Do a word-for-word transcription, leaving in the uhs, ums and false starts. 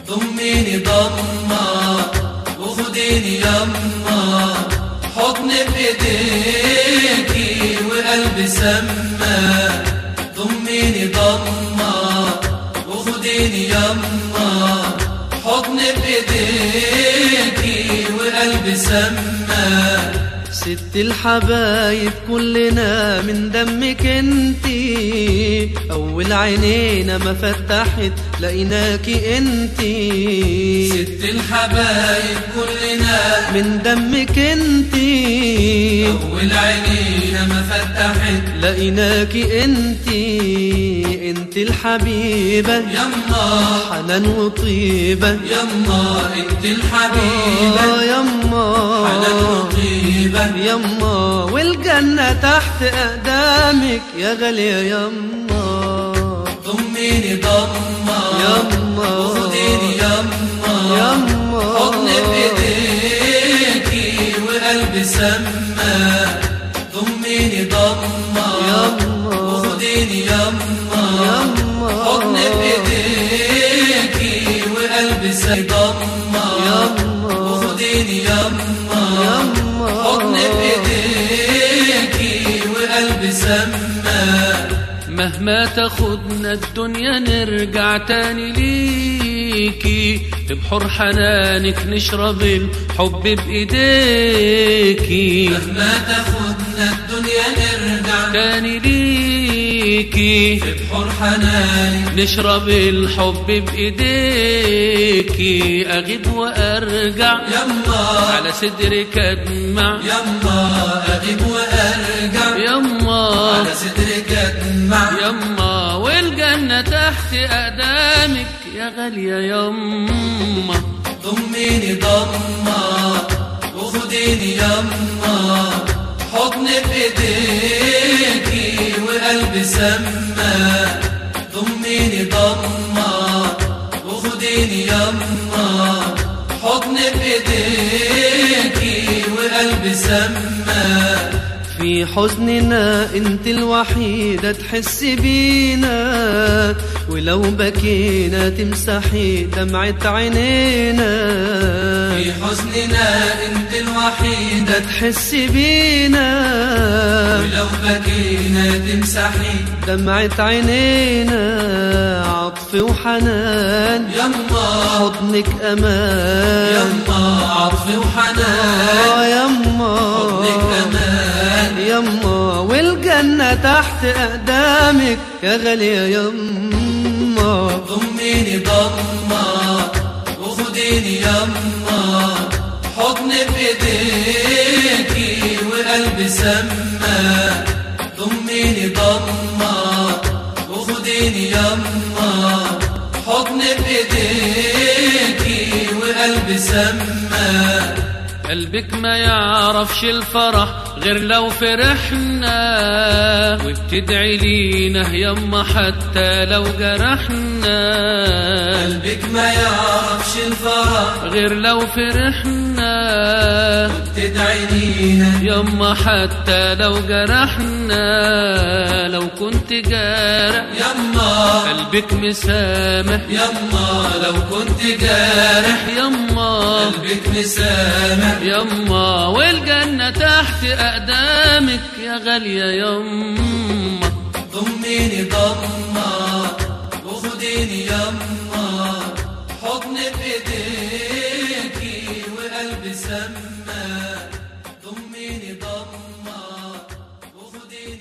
ضميني ضمة وخديني يما، حضني بإيديكي وقلبي سما. ضميني ضمة وخديني يما، حضني بإيديكي وقلبي سما. ست الحبايب كلنا من دمك انتي، اول عينينا ما فتحت لقيناكي انتي. ست الحبايب كلنا من دمك انتي، اول عينينا ما فتحت لقيناكي انتي. انت الحبيبة يما، حنان وطيبة يما. انت الحبيبة يما، حنان وطيبة يما. والجنة تحت أقدامك يا غالية يما. ضميني ضمة يما، وخديني يما، يما. حضني بإيديكي وقلبي سما. ضميني ضمة يما، وخديني يما، يما. حضني بإيديكي وقلبي سما. ضمة يما، وخديني يما، يما. حضني بإيديكي وقلبي سما. مهما تاخدنا الدنيا نرجع تاني ليكي، ببحور حنانك نشرب الحب بإيديكي. مهما تاخدنا الدنيا نرجع تاني ليكي، ببحور حنانك نشرب الحب بإيديكي. أغيب وأرجع يما، على صدرك أدمع يما. أغيب وأرجع يما، على صدرك أدمع يما. والجنة تحت أقدامك يا غالية يما. ضميني ضمة وخديني يما، حضني بإيديكي وقلبي سما. ضميني ضمة وخديني يما، حضني بإيديكي وقلبي سما. في حزننا انت الوحيدة تحس بينا، ولو بكينا تمسحي دمعة عينينا. في حزننا انت الوحيدة تحس بينا، ولو بكينا تمسحي دمعة عينينا. عطف وحنان يما، حضنك أمان. يما. عطف وحنان يما، حضنك أمان، يما. والجنة تحت أقدامك يا غالية يما. ضميني ضمة وخديني يما، حضني بإيديكي وقلبي سما. ضميني ضمة وخديني يما، حضني بإيديكي وقلبي سما. قلبك ما يعرفش الفرح غير لو فرحنا، وبتدعي لينا يما حتى لو جرحنا. قلبك ما يعرفش الفرح غير لو فرحنا، وبتدعي لينا يما حتى لو جرحنا. لو كنت جارح يما، قلبك مسامح يما. لو كنت جارح يما، قلبك مسامح يما. والجنة تحت أقدامك يا غالية يما. ضميني ضمة وخديني يما، حضني بإيديكي وقلبي سما.